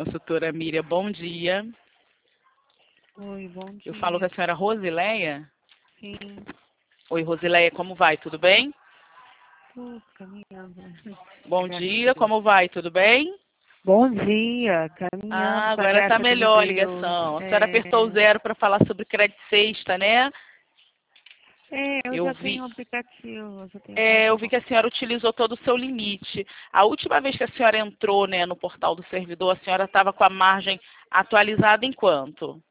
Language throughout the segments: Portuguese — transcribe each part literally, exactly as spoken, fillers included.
Consultora Miriam, bom dia. Oi, bom dia. Eu falo com a senhora Rosileia. Sim, Oi, Rosileia, como vai? Tudo bem? tô caminhando. Bom Graças dia, a Deus. como vai? Tudo bem? Bom dia, caminhando Ah, com a agora está graça de melhor a Deus. ligação. A senhora É, apertou o zero para falar sobre crédito sexta, né? é, eu, Eu já vi, tenho um aplicativo, eu já tenho é, conta eu vi que a senhora utilizou todo o seu limite. A última vez que a senhora entrou, né, no portal do servidor, a senhora estava com a margem atualizada em quanto?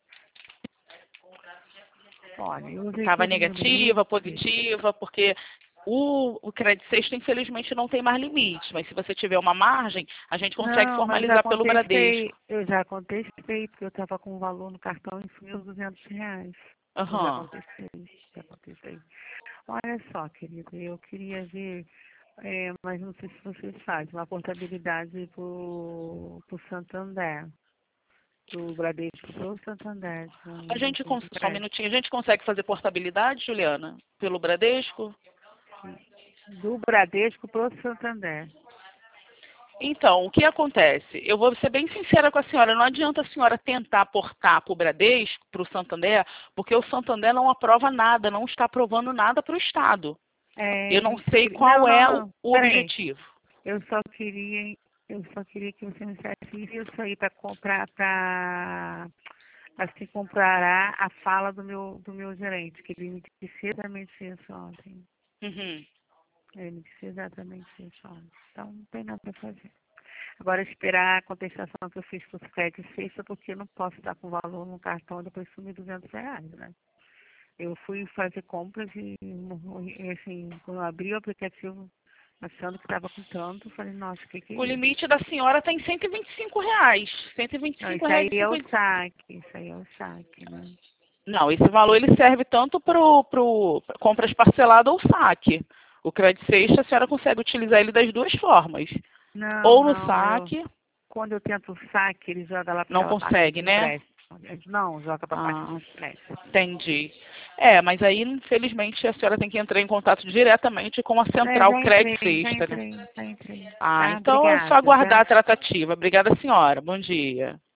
Olha, eu usei Estava todo o meu negativa, limite. positiva, porque o, o crédito sexta, infelizmente, não tem mais limite. Mas se você tiver uma margem, a gente consegue Não, mas já formalizar pelo contestei, Bradesco. eu já contestei, porque eu estava com um valor no cartão e sumiu os duzentos reais. Eu já Aham. contestei, já contestei. Olha só, querida, eu queria ver, é, mas não sei se você faz, uma portabilidade para o Santander, do Bradesco para o Santander, de A um, gente, de um cons- só um empréstimo. minutinho, a gente consegue fazer portabilidade, Juliana, pelo Bradesco? Do Bradesco para o Santander. Então, o que acontece? Eu vou ser bem sincera com a senhora, não adianta a senhora tentar portar para o Bradesco, para o Santander, porque o Santander não aprova nada, não está aprovando nada para o Estado. Eu não É, sei queria- não, qual não, é o, não, o peraí. objetivo. Eu só queria, eu só queria que você me dissesse isso aí para comprar, para assim comprará a fala do meu, do meu gerente, que ele me disse exatamente isso ontem. Uhum. Ele me disse exatamente isso ontem. Então não tem nada para fazer. Agora esperar a contestação que eu fiz com os créditos sexta, porque eu não posso estar com valor no cartão e depois sumir duzentos reais, né? Eu fui fazer compras e, e, assim, quando eu abri o aplicativo, achando que estava com tanto, eu falei, nossa, o que, que é O isso? limite da senhora está em cento e vinte e cinco reais. cento e vinte e Não, cinco isso aí reais e é o cinquenta. saque, isso aí é o saque, né? Não, esse valor ele serve tanto para pro compras parceladas ou saque. O crédito sexta, a senhora consegue utilizar ele das duas formas. Não, Ou no não, eu, saque, quando eu tento o saque, ele joga lá para não aquela parte consegue, de né? empréstimo. Não, joga para a parte de Ah, empréstimo. entendi. É, mas aí, infelizmente, a senhora tem que entrar em contato diretamente com a É, Central já Crédito entrei, já Sexta, né? entrei, já entrei. Ah, Tá? então é só Obrigada, aguardar tá? a tratativa. Obrigada, senhora. Bom dia.